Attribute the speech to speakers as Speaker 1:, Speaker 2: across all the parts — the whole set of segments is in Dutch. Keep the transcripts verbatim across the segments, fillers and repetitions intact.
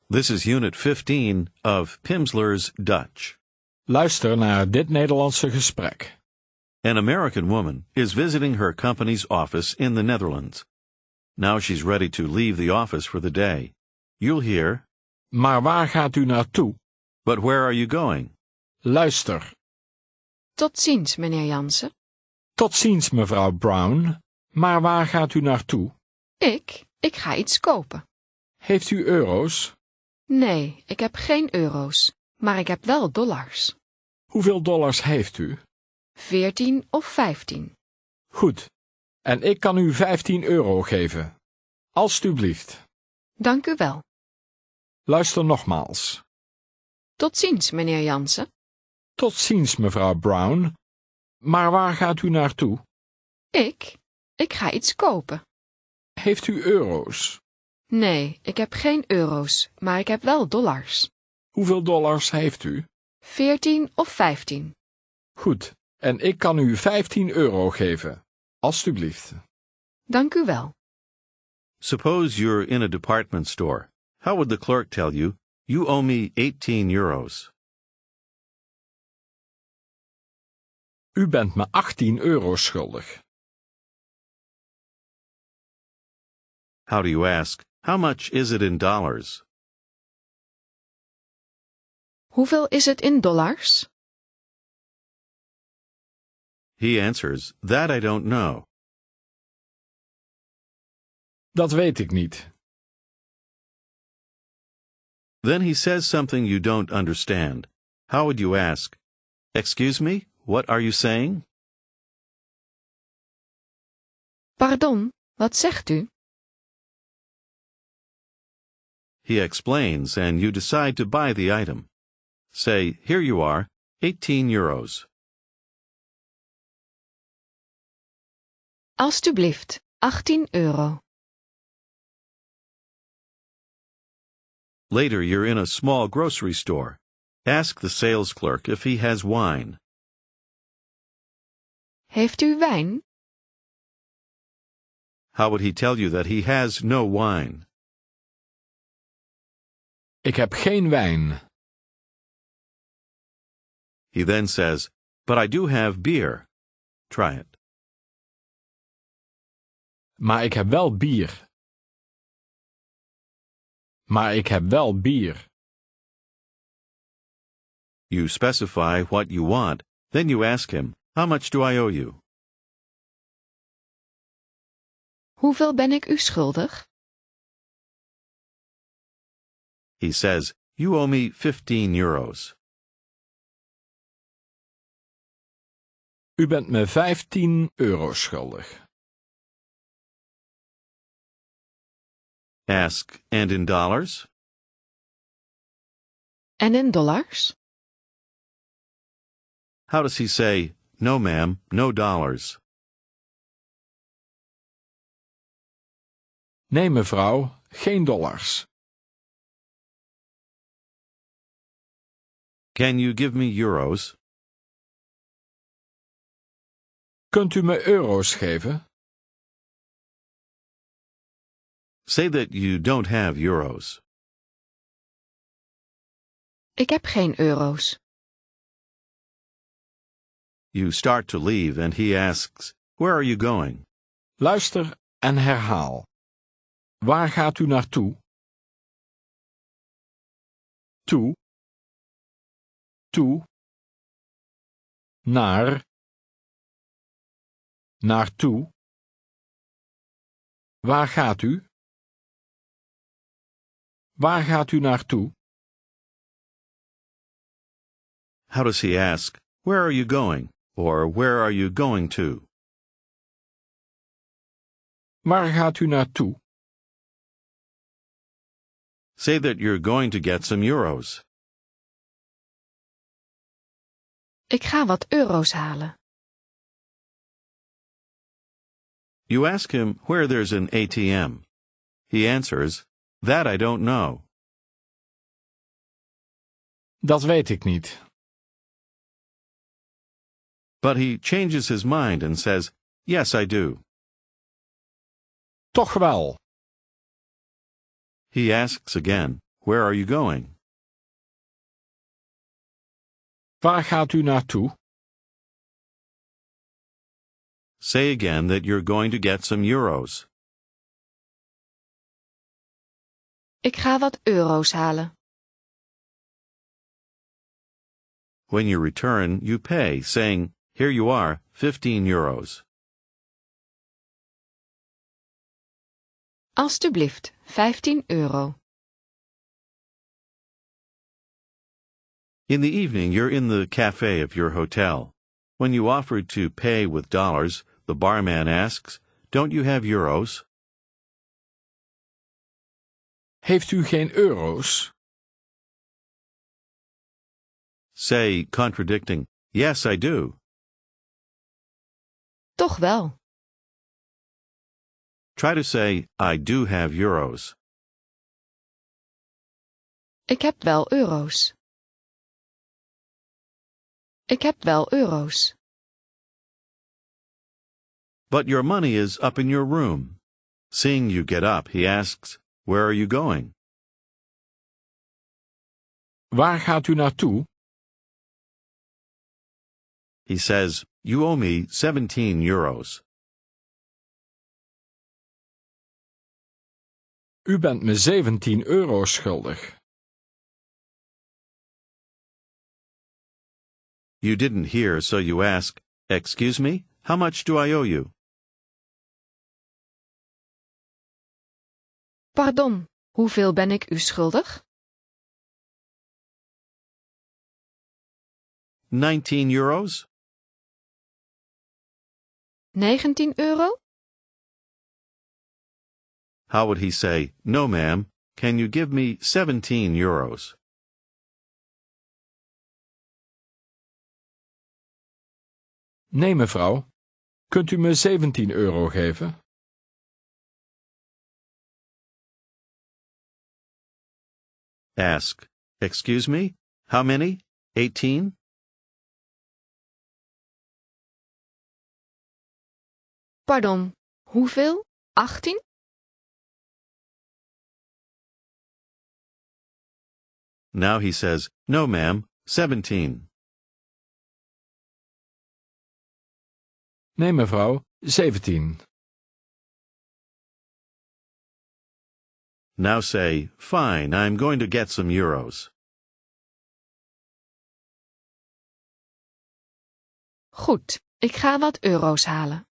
Speaker 1: This is Unit fifteen of Pimsleur's Dutch.
Speaker 2: Luister naar dit Nederlandse gesprek.
Speaker 1: An American woman is visiting her company's office in the Netherlands. Now she's ready to leave the office for the day. You'll hear,
Speaker 2: Maar waar gaat u naartoe?
Speaker 1: but where are you going?
Speaker 2: Luister.
Speaker 3: Tot ziens, meneer Jansen.
Speaker 2: Tot ziens, mevrouw Brown. Maar waar gaat u naartoe?
Speaker 3: Ik? Ik ga iets kopen.
Speaker 2: Heeft u euro's?
Speaker 3: Nee, ik heb geen euro's, maar ik heb wel dollars.
Speaker 2: Hoeveel dollars heeft u?
Speaker 3: Veertien of vijftien.
Speaker 2: Goed. En ik kan u vijftien euro geven. Alsjeblieft.
Speaker 3: Dank u wel.
Speaker 2: Luister nogmaals.
Speaker 3: Tot ziens, meneer Jansen.
Speaker 2: Tot ziens, mevrouw Brown. Maar waar gaat u naartoe?
Speaker 3: Ik? Ik ga iets kopen.
Speaker 2: Heeft u euro's?
Speaker 3: Nee, ik heb geen euro's, maar ik heb wel dollars.
Speaker 2: Hoeveel dollars heeft u?
Speaker 3: Veertien of vijftien.
Speaker 2: Goed. En ik kan u vijftien euro geven. Alsjeblieft.
Speaker 3: Dank u wel.
Speaker 1: Suppose you're in a department store. How would the clerk tell you, you owe me eighteen euros?
Speaker 2: U bent me achttien euro schuldig.
Speaker 1: How do you ask, how much is it in dollars?
Speaker 3: Hoeveel is het in dollars?
Speaker 1: He answers, that I don't know.
Speaker 2: Dat weet ik niet.
Speaker 1: Then he says something you don't understand. How would you ask, excuse me, what are you saying?
Speaker 3: Pardon, wat zegt u?
Speaker 1: He explains, and you decide to buy the item. Say, here you are, eighteen euros.
Speaker 3: Alsjeblieft, achttien euro.
Speaker 1: Later, you're in a small grocery store. Ask the sales clerk if he has wine.
Speaker 3: Heeft u wijn?
Speaker 1: How would he tell you that he has no wine?
Speaker 2: Ik heb geen wijn.
Speaker 1: He then says, but I do have beer. Try it.
Speaker 2: Maar ik heb wel bier. Maar ik heb wel bier.
Speaker 1: You specify what you want, then you ask him, how much do I owe you?
Speaker 3: Hoeveel ben ik u schuldig?
Speaker 1: He says, you owe me fifteen euros.
Speaker 2: U bent me vijftien euro schuldig.
Speaker 1: Ask, and in dollars?
Speaker 3: En in dollars?
Speaker 1: How does he say, no ma'am, no dollars?
Speaker 2: Nee, mevrouw, geen dollars.
Speaker 1: Can you give me euros?
Speaker 2: Kunt u me euro's geven?
Speaker 1: Say that you don't have euros.
Speaker 3: Ik heb geen euro's.
Speaker 1: You start to leave and he asks, where are you going?
Speaker 2: Luister en herhaal. Waar gaat u naartoe? Toe. Toe. Naar. Naartoe. Waar gaat u? Waar gaat u naartoe?
Speaker 1: How does he ask, where are you going? Or where are you going to?
Speaker 2: Waar gaat u naartoe?
Speaker 1: Say that you're going to get some euros.
Speaker 3: Ik ga wat euro's halen.
Speaker 1: You ask him where there's an A T M. He answers, that I don't know.
Speaker 2: Dat weet ik niet.
Speaker 1: But he changes his mind and says, yes, I do.
Speaker 2: Toch wel.
Speaker 1: He asks again, Where are you going?
Speaker 2: Waar gaat u naartoe?
Speaker 1: Say again that you're going to get some euros.
Speaker 3: Ik ga wat euro's halen.
Speaker 1: When you return, you pay, saying, "Here you are, fifteen euros."
Speaker 3: Alsjeblieft, vijftien euro.
Speaker 1: In the evening, you're in the cafe of your hotel. When you offer to pay with dollars, the barman asks, "Don't you have euros?"
Speaker 2: Heeft u geen euro's?
Speaker 1: Say, contradicting, "Yes, I do."
Speaker 3: Toch wel.
Speaker 1: Try to say, "I do have euros."
Speaker 3: Ik heb wel euro's. Ik heb wel euro's.
Speaker 1: But your money is up in your room. Seeing you get up, he asks, "Where are you going?"
Speaker 2: Waar gaat u naartoe?
Speaker 1: He says, "You owe me seventeen euros."
Speaker 2: U bent me zeventien euro schuldig.
Speaker 1: You didn't hear, so you ask, "Excuse me, how much do I owe you?"
Speaker 3: Pardon, hoeveel ben ik u schuldig?
Speaker 1: Nineteen euros?
Speaker 3: negentien euro?
Speaker 1: How would he say, "No, ma'am, can you give me seventeen euros?"
Speaker 2: Nee, mevrouw. Kunt u me zeventien euro geven?
Speaker 1: Ask, "Excuse me, how many? Eighteen?"
Speaker 3: Pardon, hoeveel? achttien?
Speaker 1: Now he says, "No, ma'am, seventeen."
Speaker 2: Nee, mevrouw, zeventien.
Speaker 1: Now say, "Fine, I'm going to get some euros."
Speaker 3: Goed, ik ga wat euro's halen.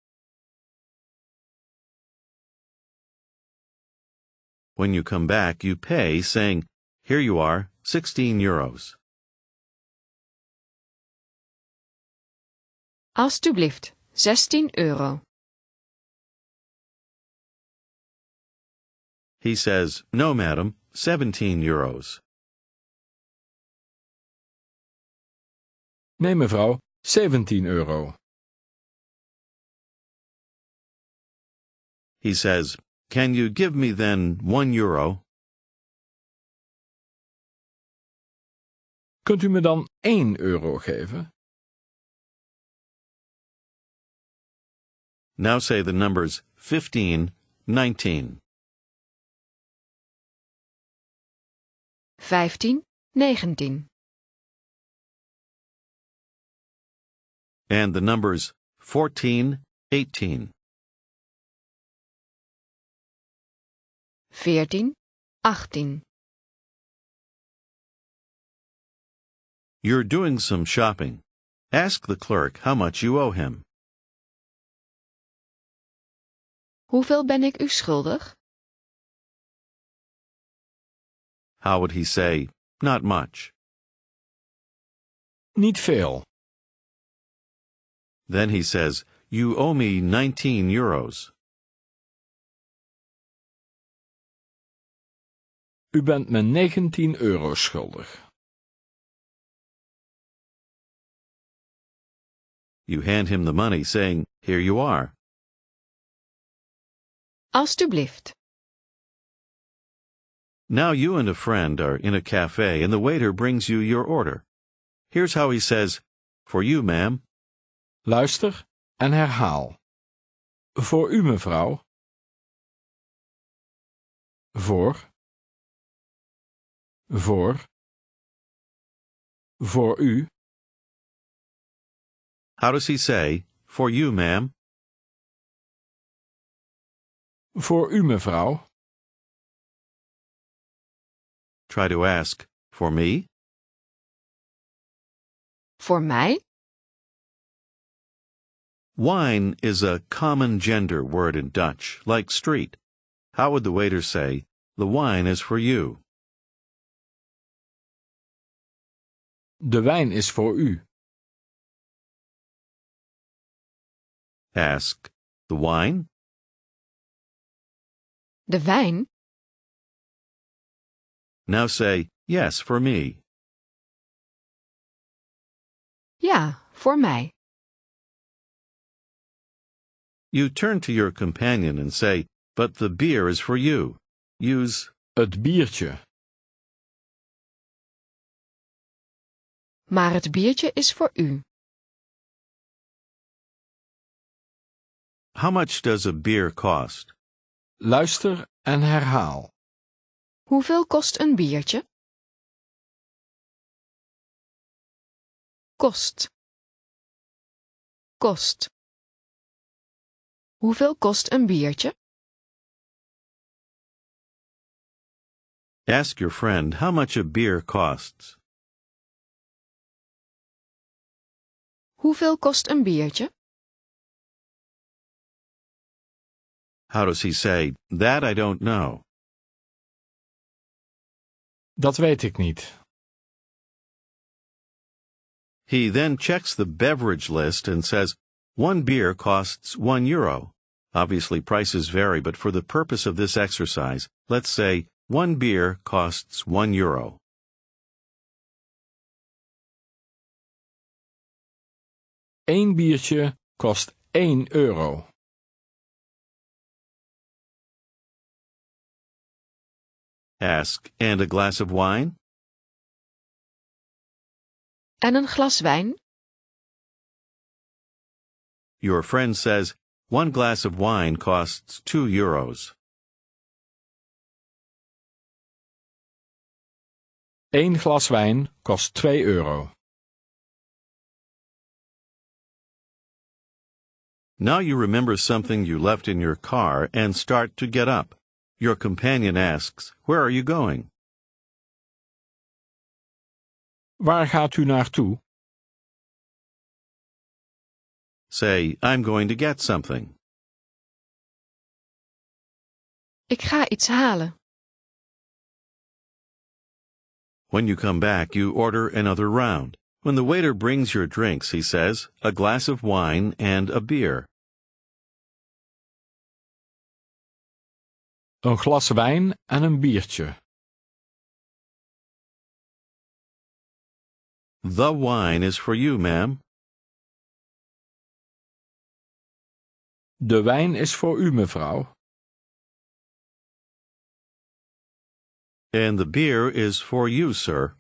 Speaker 1: When you come back, you pay, saying, "Here you are, sixteen euros."
Speaker 3: Alsjeblieft, zestien euro.
Speaker 1: He says, "No, madam, seventeen euros."
Speaker 2: Nee, mevrouw, zeventien euro.
Speaker 1: He says, "Can you give me then one euro?"
Speaker 2: Kunt u me dan één euro geven?
Speaker 1: Now say the numbers fifteen, nineteen.
Speaker 3: vijftien, negentien.
Speaker 1: And the numbers fourteen, eighteen.
Speaker 3: veertien, achttien.
Speaker 1: You're doing some shopping. Ask the clerk how much you owe him.
Speaker 3: Hoeveel ben ik u schuldig?
Speaker 1: How would he say, "Not much"?
Speaker 2: Niet veel.
Speaker 1: Then he says, "You owe me nineteen euros."
Speaker 2: U bent me negentien euro schuldig.
Speaker 1: You hand him the money, saying, "Here you are."
Speaker 3: Alsjeblieft.
Speaker 1: Now you and a friend are in a cafe and the waiter brings you your order. Here's how he says, "For you, ma'am."
Speaker 2: Luister en herhaal. Voor u, mevrouw. Voor. Voor. Voor u.
Speaker 1: How does he say, for you, ma'am?
Speaker 2: Voor u, mevrouw.
Speaker 1: Try to ask, for me?
Speaker 3: Voor mij?
Speaker 1: Wine is a common gender word in Dutch, like street. How would the waiter say, the wine is for you?
Speaker 2: De wijn is voor u.
Speaker 1: Ask, the wine?
Speaker 3: De wijn?
Speaker 1: Now say, yes, for me.
Speaker 3: Ja, voor mij.
Speaker 1: You turn to your companion and say, but the beer is for you. Use,
Speaker 2: Het biertje.
Speaker 3: Maar het biertje is voor u.
Speaker 1: how much does a beer cost?
Speaker 2: Luister en herhaal.
Speaker 3: Hoeveel kost een biertje? Kost. Kost. Hoeveel kost een biertje?
Speaker 1: Ask your friend how much a beer costs.
Speaker 3: Hoeveel kost een biertje?
Speaker 1: How does he say, that I don't know?
Speaker 2: Dat weet ik niet.
Speaker 1: He then checks the beverage list and says, one beer costs one euro. Obviously, prices vary, but for the purpose of this exercise, let's say one beer costs one euro.
Speaker 2: Eén biertje kost één euro.
Speaker 1: Ask, and a glass of wine?
Speaker 3: En een glas wijn?
Speaker 1: Your friend says, one glass of wine costs two euros.
Speaker 2: Eén glas wijn kost twee euro.
Speaker 1: Now you remember something you left in your car and start to get up. Your companion asks, where are you going?
Speaker 2: Waar gaat u naartoe?
Speaker 1: Say, I'm going to get something.
Speaker 3: Ik ga iets halen.
Speaker 1: When you come back, you order another round. When the waiter brings your drinks, he says, a glass of wine and a beer.
Speaker 2: Een glas wijn en een biertje.
Speaker 1: The wine is for you, ma'am.
Speaker 2: De wijn is voor u, mevrouw.
Speaker 1: And the beer is for you, sir.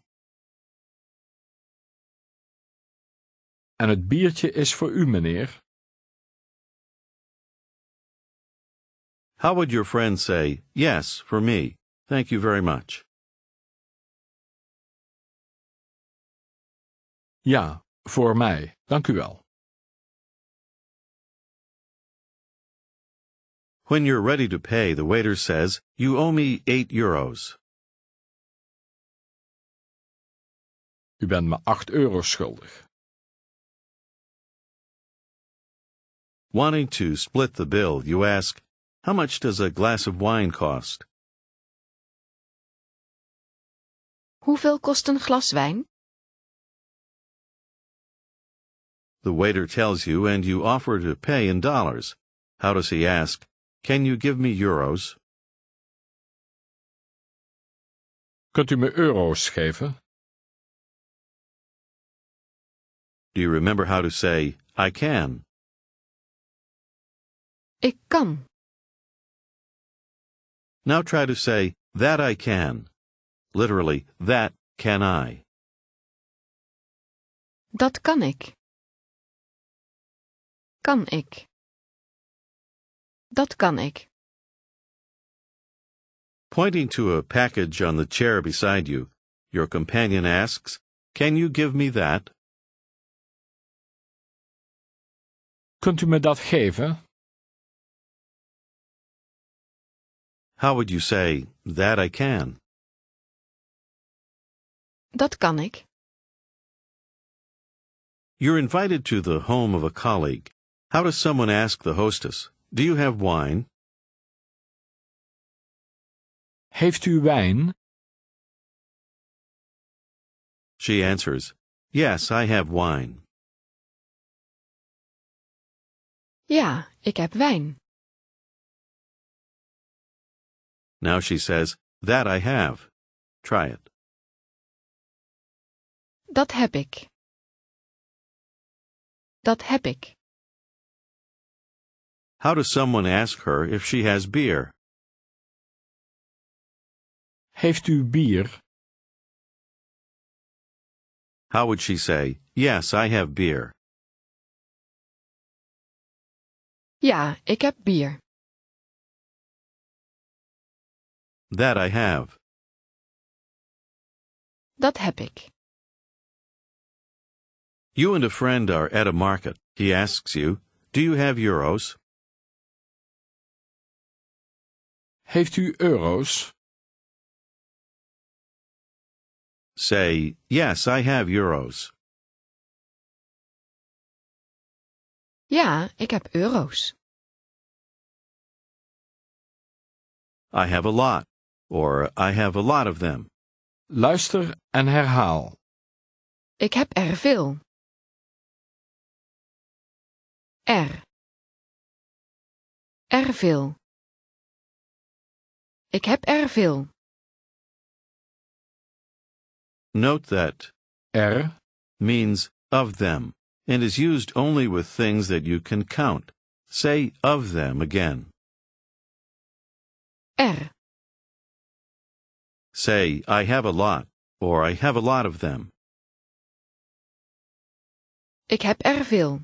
Speaker 2: En het biertje is voor u, meneer.
Speaker 1: How would your friend say, yes, for me? Thank you very much.
Speaker 2: Ja, voor mij. Dank u wel.
Speaker 1: When you're ready to pay, the waiter says, you owe me eight euros.
Speaker 2: U bent me acht euro schuldig.
Speaker 1: Wanting to split the bill, you ask, how much does a glass of wine cost?
Speaker 3: Hoeveel kost een glas wijn?
Speaker 1: The waiter tells you and you offer to pay in dollars. How does he ask, can you give me euros?
Speaker 2: Kunt u me euro's geven?
Speaker 1: Do you remember how to say, I can?
Speaker 3: Ik kan.
Speaker 1: Now try to say, that I can. Literally, that can I.
Speaker 3: Dat kan ik. Kan ik. Dat kan ik.
Speaker 1: Pointing to a package on the chair beside you, Your companion asks, "Can you give me that?"
Speaker 2: Kunt u me dat geven?
Speaker 1: How would you say, "That I can"?
Speaker 3: Dat kan ik.
Speaker 1: You're invited to the home of a colleague. How does someone ask the hostess, "Do you have wine?"
Speaker 2: Heeft u wijn?
Speaker 1: She answers, "Yes, I have wine."
Speaker 3: Ja, ik heb wijn.
Speaker 1: Now she says, "That I have." Try it.
Speaker 3: Dat heb ik. Dat heb ik.
Speaker 1: How does someone ask her if she has beer?
Speaker 2: Heeft u bier?
Speaker 1: How would she say, "Yes, I have beer"?
Speaker 3: Ja, ik heb bier.
Speaker 1: That I have.
Speaker 3: Dat heb ik.
Speaker 1: You and a friend are at a market. He asks you, "Do you have euros?"
Speaker 2: Heeft u euro's?
Speaker 1: Say, "Yes, I have euros."
Speaker 3: Ja, ik heb euro's.
Speaker 1: I have a lot, or I have a lot of them.
Speaker 2: Luister en herhaal.
Speaker 3: Ik heb er veel. Er. Er veel. Ik heb er veel.
Speaker 1: Note that
Speaker 2: Er,
Speaker 1: means of them and is used only with things that you can count. Say of them again.
Speaker 3: Er.
Speaker 1: Say, "I have a lot," or "I have a lot of them."
Speaker 3: Ik heb er veel.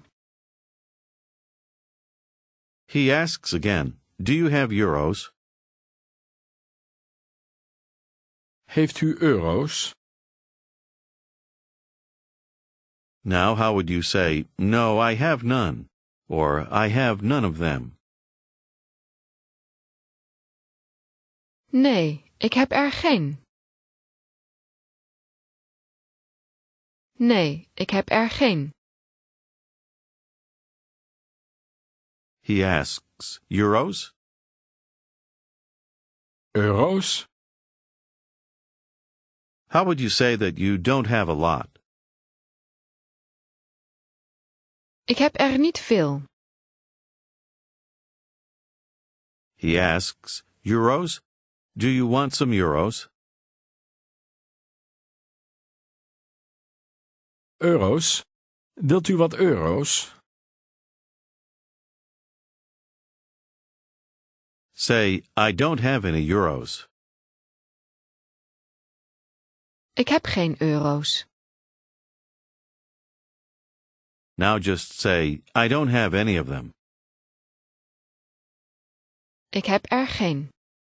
Speaker 1: He asks again, "Do you have euros?"
Speaker 2: heeft u euro's?
Speaker 1: Now how would you say, "No, I have none," or "I have none of them"?
Speaker 3: Nee, ik heb er geen. Nee, ik heb er geen.
Speaker 1: He asks, "Euros?"
Speaker 2: Euro's?
Speaker 1: How would you say that you don't have a lot?
Speaker 3: Ik heb er niet veel.
Speaker 1: He asks, "Euros? Do you want some euros?"
Speaker 2: Euro's? Wilt u wat euro's?
Speaker 1: Say, "I don't have any euros."
Speaker 3: Ik heb geen euro's.
Speaker 1: Now just say, "I don't have any of them."
Speaker 3: Ik heb er geen.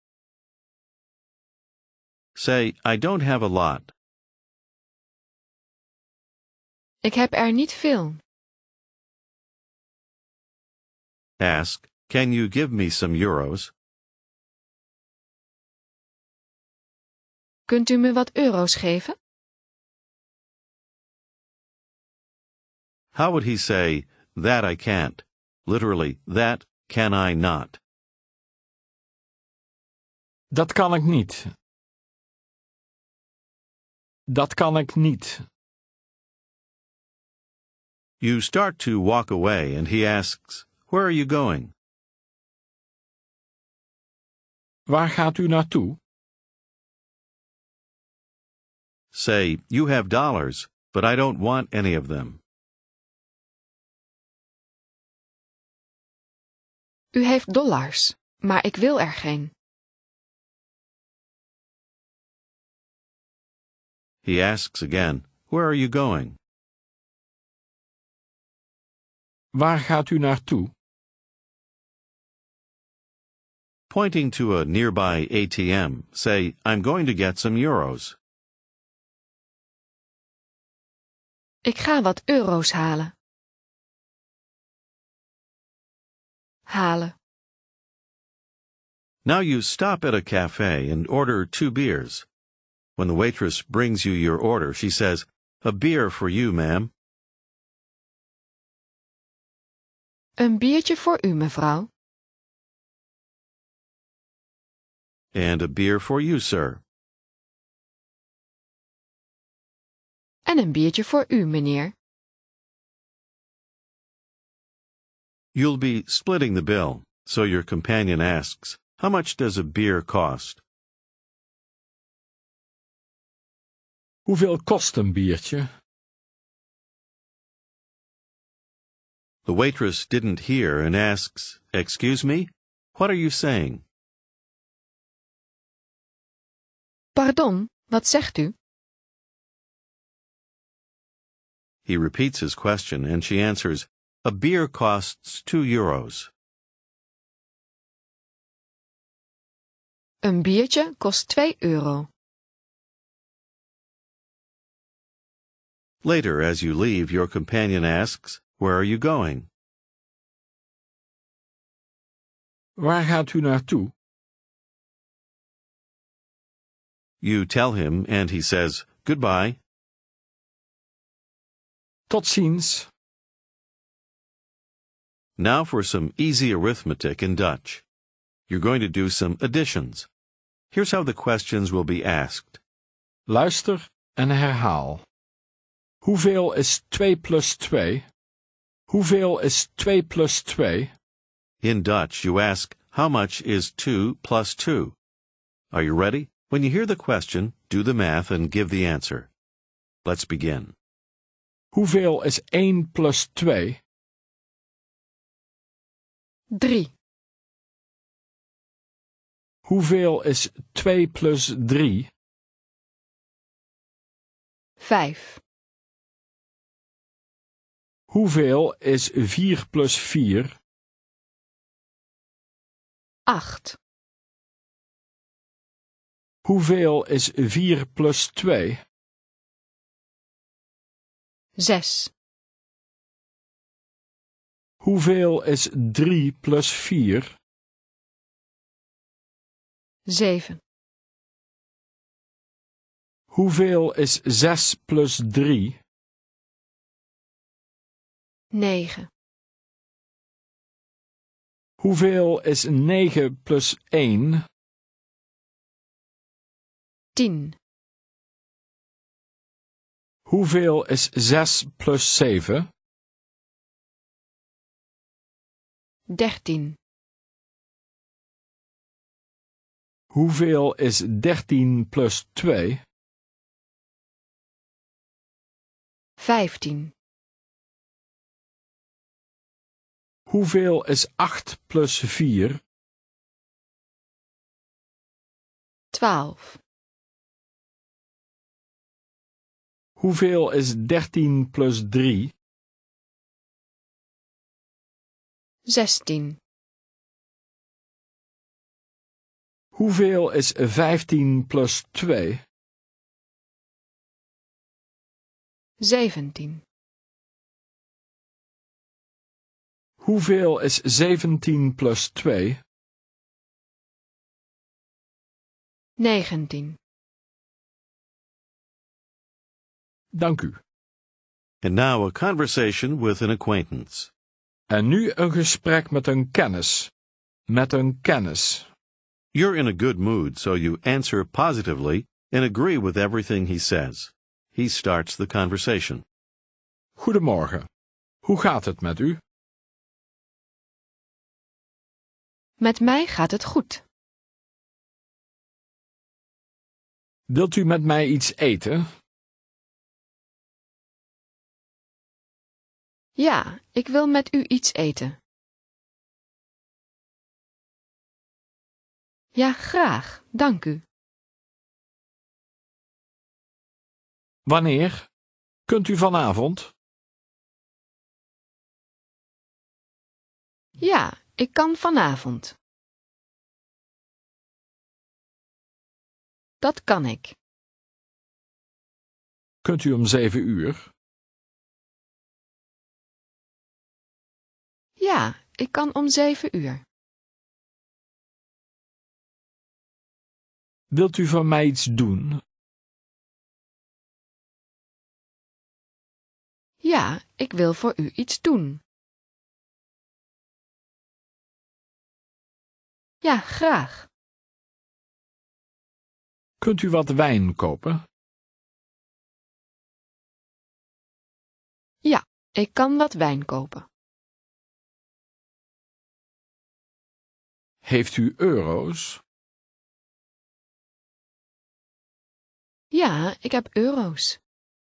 Speaker 1: Say, "I don't have a lot."
Speaker 3: Ik heb er niet veel.
Speaker 1: Ask, "Can you give me some euros?"
Speaker 3: Kunt u me wat euro's geven?
Speaker 1: How would he say, "That I can't"? Literally, that can I not.
Speaker 2: Dat kan ik niet. Dat kan ik niet.
Speaker 1: You start to walk away and he asks, "Where are you going?"
Speaker 2: Waar gaat u naartoe?
Speaker 1: Say, "You have dollars, but I don't want any of them."
Speaker 3: U heeft dollars, maar ik wil er geen.
Speaker 1: He asks again, "Where are you going?"
Speaker 2: Waar gaat u naartoe?
Speaker 1: Pointing to a nearby A T M, say, "I'm going to get some euros."
Speaker 3: Ik ga wat euro's halen. Halen.
Speaker 1: Now you stop at a cafe and order two beers. When the waitress brings you your order, she says, "A beer for you, ma'am."
Speaker 3: Een biertje voor u, mevrouw.
Speaker 1: And a beer for you, sir.
Speaker 3: En een biertje voor u, meneer.
Speaker 1: You'll be splitting the bill, so your companion asks, "How much does a beer cost?"
Speaker 2: Hoeveel kost een biertje?
Speaker 1: The waitress didn't hear and asks, "Excuse me? What are you saying?"
Speaker 3: Pardon, wat zegt u?
Speaker 1: He repeats his question and she answers, "A beer costs two euros."
Speaker 3: Een biertje kost twee euro.
Speaker 1: Later, as you leave, your companion asks, "Where are you going?"
Speaker 2: Waar gaat u naartoe?
Speaker 1: You tell him and he says, "Goodbye."
Speaker 2: Tot ziens.
Speaker 1: Now for some easy arithmetic in Dutch. You're going to do some additions. Here's how the questions will be asked.
Speaker 2: Luister en herhaal. Hoeveel is twee plus twee? Hoeveel is twee plus twee?
Speaker 1: In Dutch, you ask, "How much is two plus two?" Are you ready? When you hear the question, do the math and give the answer. Let's begin.
Speaker 2: Hoeveel is één plus twee?
Speaker 3: Drie.
Speaker 2: Hoeveel is twee plus drie?
Speaker 3: Vijf.
Speaker 2: Hoeveel is vier plus vier?
Speaker 3: Acht.
Speaker 2: Hoeveel is vier plus twee?
Speaker 3: Zes.
Speaker 2: Hoeveel is drie plus vier?
Speaker 3: Zeven.
Speaker 2: Hoeveel is zes plus drie?
Speaker 3: Negen.
Speaker 2: Hoeveel is negen plus één?
Speaker 3: Tien.
Speaker 2: Hoeveel is zes plus zeven?
Speaker 3: Dertien.
Speaker 2: Hoeveel is dertien plus twee?
Speaker 3: Vijftien.
Speaker 2: Hoeveel is acht plus vier?
Speaker 3: Twaalf.
Speaker 2: Hoeveel is dertien plus drie?
Speaker 3: Zestien.
Speaker 2: Hoeveel is vijftien plus twee?
Speaker 3: Zeventien.
Speaker 2: Hoeveel is zeventien plus twee?
Speaker 3: Negentien.
Speaker 2: Dank u.
Speaker 1: And now a conversation with an acquaintance.
Speaker 2: En nu een gesprek met een kennis. Met een kennis.
Speaker 1: You're in a good mood, so you answer positively and agree with everything he says. He starts the conversation.
Speaker 2: Goedemorgen. Hoe gaat het met u?
Speaker 3: Met mij gaat het goed.
Speaker 2: Wilt u met mij iets eten?
Speaker 3: Ja, ik wil met u iets eten. Ja, graag, dank u.
Speaker 2: Wanneer? Kunt u vanavond?
Speaker 3: Ja, ik kan vanavond. Dat kan ik.
Speaker 2: Kunt u om zeven uur?
Speaker 3: Ja, ik kan om zeven uur.
Speaker 2: Wilt u voor mij iets doen?
Speaker 3: Ja, ik wil voor u iets doen. Ja, graag.
Speaker 2: Kunt u wat wijn kopen?
Speaker 3: Ja, ik kan wat wijn kopen.
Speaker 2: Heeft u euro's?
Speaker 3: Ja, ik heb euro's.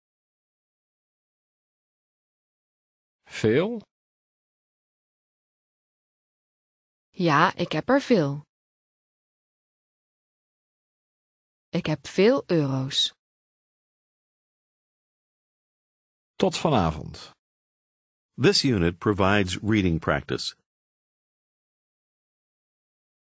Speaker 2: Veel?
Speaker 3: Ja, ik heb er veel. Ik heb veel euro's.
Speaker 2: Tot vanavond.
Speaker 1: This unit provides reading practice.